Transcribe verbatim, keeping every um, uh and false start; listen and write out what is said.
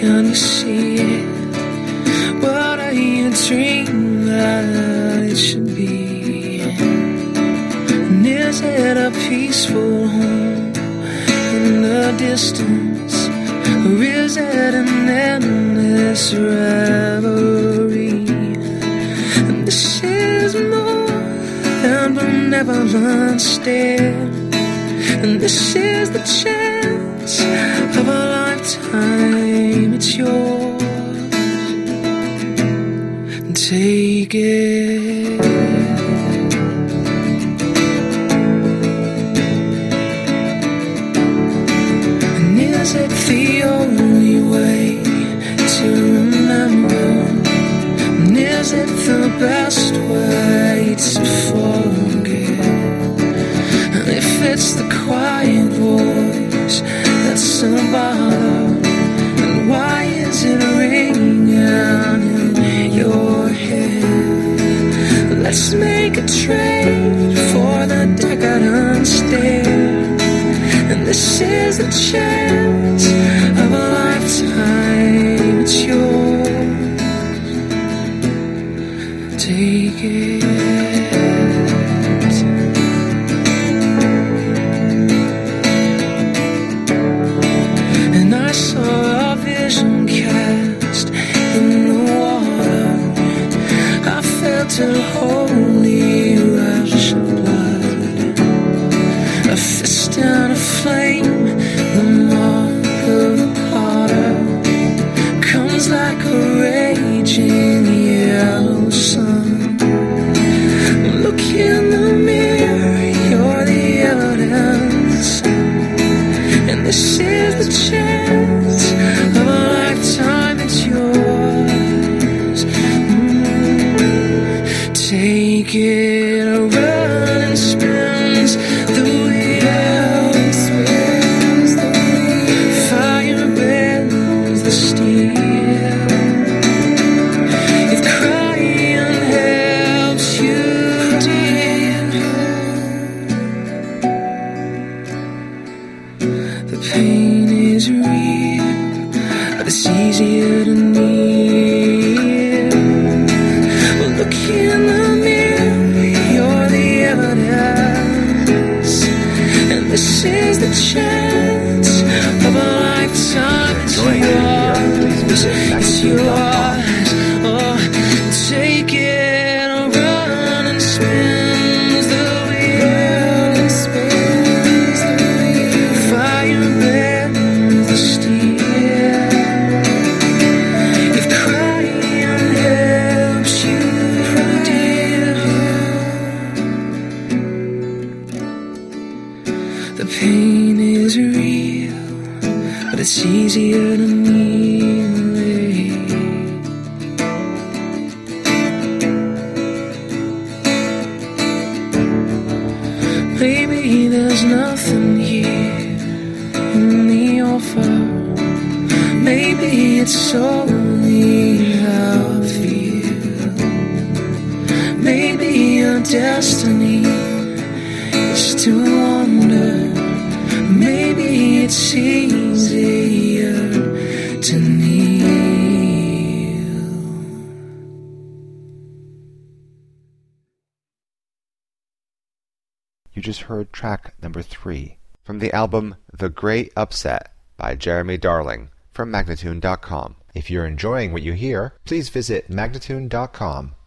can you see it? What are you dreaming that it should be? And is it a peaceful home in the distance? Or is it an endless reverie? And this is more than benevolent stare. And this is the chance of a lifetime. It's yours. Take it. And is it the only way to remember? And is it the best way to forget? And if it's the quiet voice that's a bother, then why is it ringing out in your head? Let's make a trade for the decadent stare. And this is the chance of a lifetime. It's yours. Take it. And I saw a vision cast in the water. I felt a holy rush of blood, a fist and a flame, the mark of a potter, comes like a raging yellow sun. Look in the mirror, you're the evidence, and this is the chance of a lifetime. It's yours. Take it, a run and spins the wheel. Fire bends the steel. If crying helps you, dear, the pain is real, but it's easier to kneel. Well, look in the this is the chance of a lifetime. It's yours. It's yours. Oh, take it, run and spins the wheel. Fire bends the steel. If crying helps you, dear, the pain is real, but it's easier to kneel it. Maybe there's nothing here in the offer. Maybe it's only how I feel. Maybe your destiny is to wander. Maybe it's easier to kneel. You just heard track number three from the album The Great Upset by Jeremy Darling from Magnatune dot com. If you're enjoying what you hear, please visit Magnatune dot com